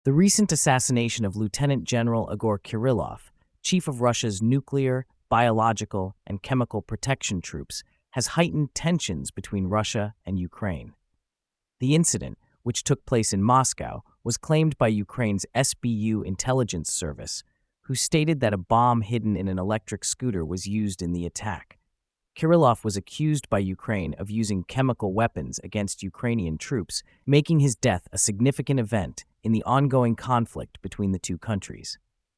The recent assassination of Lieutenant General Igor Kirillov, chief of Russia's nuclear, biological, and chemical protection troops, has heightened tensions between Russia and Ukraine. The incident, which took place in Moscow, was claimed by Ukraine's SBU intelligence service, who stated that a bomb hidden in an electric scooter was used in the attack. Kirillov was accused by Ukraine of using chemical weapons against Ukrainian troops, making his death a significant event in the ongoing conflict between the two countries.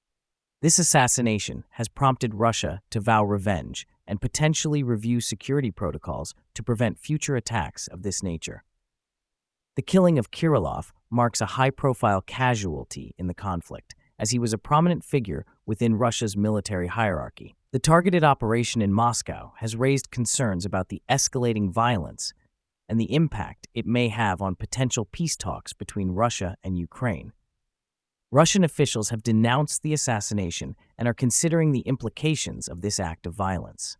This assassination has prompted Russia to vow revenge and potentially review security protocols to prevent future attacks of this nature. The killing of Kirillov marks a high-profile casualty in the conflict, as he was a prominent figure within Russia's military hierarchy. The targeted operation in Moscow has raised concerns about the escalating violence and the impact it may have on potential peace talks between Russia and Ukraine. Russian officials have denounced the assassination and are considering the implications of this act of violence.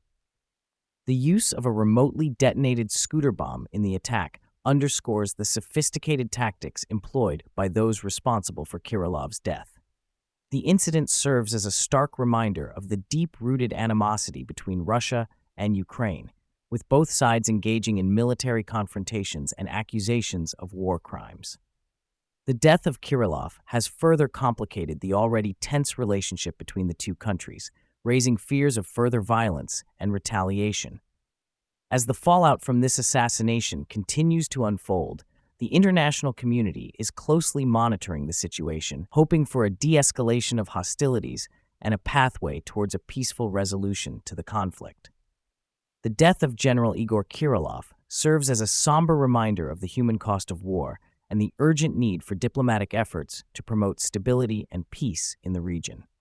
The use of a remotely detonated scooter bomb in the attack underscores the sophisticated tactics employed by those responsible for Kirillov's death. The incident serves as a stark reminder of the deep-rooted animosity between Russia and Ukraine, with both sides engaging in military confrontations and accusations of war crimes. The death of Kirillov has further complicated the already tense relationship between the two countries, raising fears of further violence and retaliation. As the fallout from this assassination continues to unfold, the international community is closely monitoring the situation, hoping for a de-escalation of hostilities and a pathway towards a peaceful resolution to the conflict. The death of General Igor Kirillov serves as a somber reminder of the human cost of war and the urgent need for diplomatic efforts to promote stability and peace in the region.